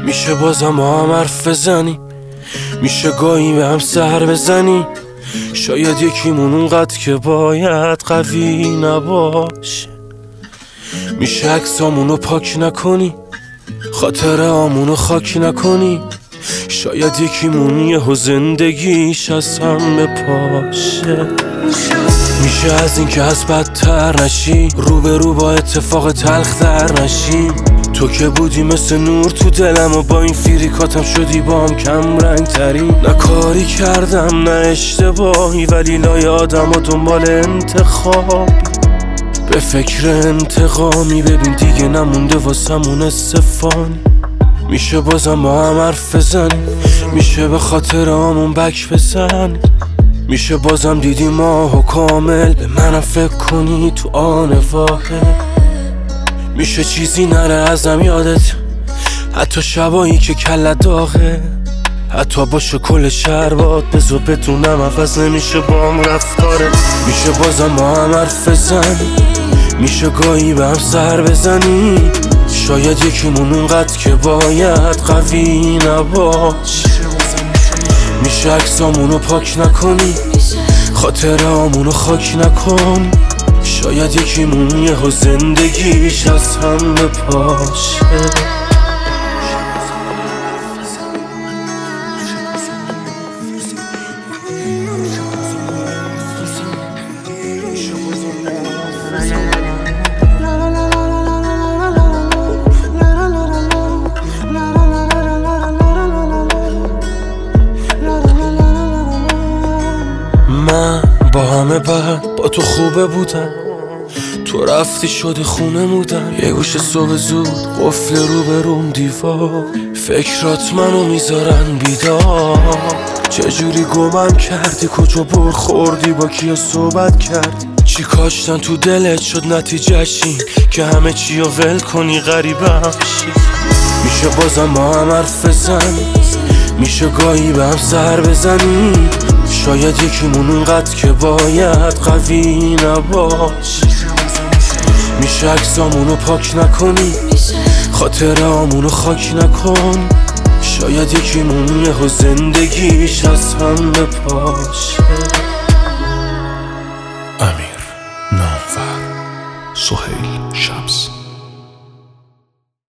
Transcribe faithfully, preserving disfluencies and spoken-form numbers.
میشه بازم با هم حرف بزنی، میشه گاهی به هم سر بزنی. شاید یکیمون اونقدر که باید قوی نباشه. میشه عکسامونو پاک نکنی، خاطره آمونو خاک نکنی. شاید یکیمون یهو زندگیش از هم بپاشه. میشه از این که از بدتر نشی، رو به رو با اتفاق تلخ در نشی. تو که بودی مثل نور تو دلم و با این فیریکاتم شدی با هم کم رنگ تری. نه کاری کردم نه اشتباهی، ولی لای آدم و دنبال انتخابی، به فکر انتقامی. ببین دیگه نمونده واسمون استفانی. میشه بازم با هم حرف بزنی، میشه به خاطر همون بک بزنی. میشه بازم دیدی ماهو کامل، به منم فکر کنی تو آن واحد. میشه چیزی نره ازم یادت، حتی شبایی که کلت داغه. حتی باشه کل شهر باد بزو بدونم عوض نمیشه با هم رفتاره. میشه بازم با هم حرف بزنی، میشه گاهی به هم سر بزنی. شاید یکیمون اونقدر که باید قوی نباشه. میشه عکسامونو پاک نکنی، خاطره آمونو خاک نکنی. شاید یکیمون یهو زندگیش از هم بپاشه. من با همه بعد با تو خوبه بودم، تو رفتی شده خونه بودم. یه گوشه صبح زود قفل رو به روم دیوار، فکرات منو میذارن بیدار. چجوری گمم کردی، کجا بر خوردی، با کیا صحبت کردی، چی کاشتن تو دلت شد نتیجهش این که همه چی رو ول کنی غریبم شی. میشه بازم با هم حرف بزنی، میشه گاهی به هم سر بزنی. شاید یکیمون اونقدر که باید قوی نباشه. میشه عکسامونو پاک نکنی، خاطره آمونو خاک نکن. شاید یکیمون یهو زندگیش از هم بپاشه. امیر، نامور، سهیل.